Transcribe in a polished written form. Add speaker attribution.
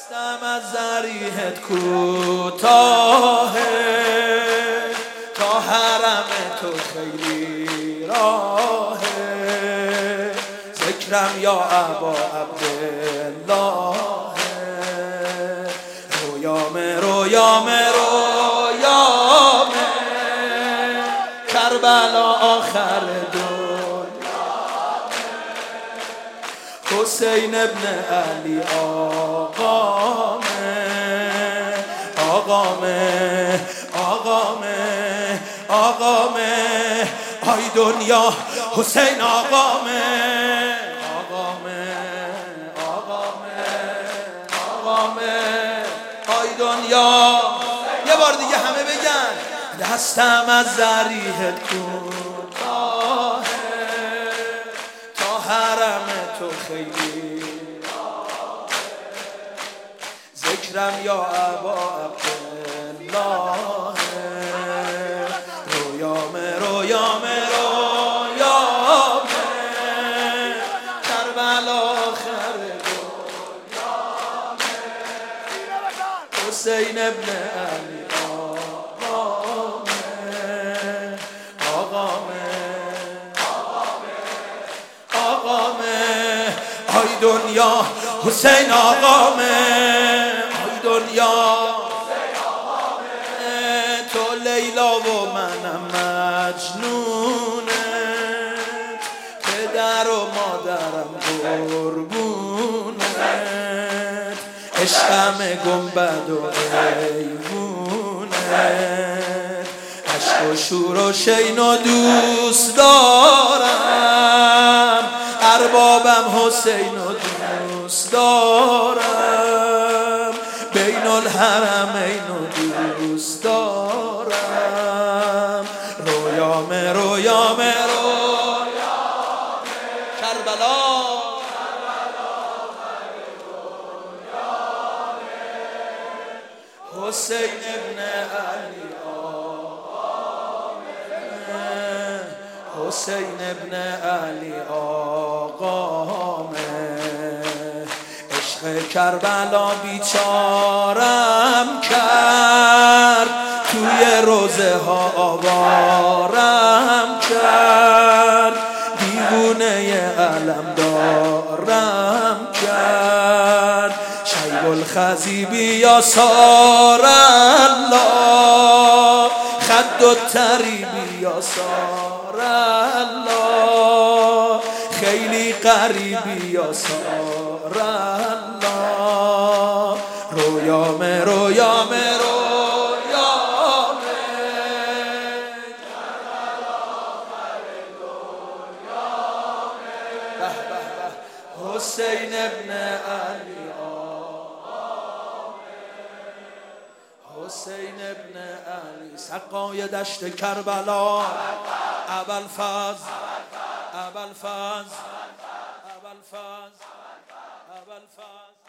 Speaker 1: دستم از ذریحت کوتاهه، تا حرم تو خیلی راهه. ذکرم یا ابا عبدالله، رویامه رویامه رویامه، کربلا آخر حسین ابن علی آقامه آقامه آقامه آقامه، آی دنیا حسین آقامه آقامه آقامه آقامه، آی دنیا. یه بار دیگه همه بگن دستم از ذریحت کوتاهه، تا حرم تو خیلی ذکرم یا ابا عبدالله، رویامه رویامه رویامه، کربلا آخر دنیامه، حسین ابن علی آقامه آقامه آقامه، آی دنیا حسین آقامه آی دنیا. تو لیلا و منم مجنونت، پدر و مادرم قربونت، عشقم گنبد و ایوونت، عشق و شور و شین و دوست دارم، اربابم حسین و دوست دارم، بین الحرمین و دوست دارم، رویامه رویامه رویامه، کربلا حسین ابن علی آقامه حسین ابن علی آقامه، عشق کربلا بیچارم کرد، توی روزه ها آوارم کرد، دیوونه علم دارم کرد، شیب الخزیبی یا سار الله، خد و تریبی یا سار الله، خیلی قریبی یا سار الله، رویامه رویامه رویامه، حسین ابن علی حسین ابن علی، سقای دشت کربلا، ابوالفضل ابوالفضل ابوالفضل ابوالفضل.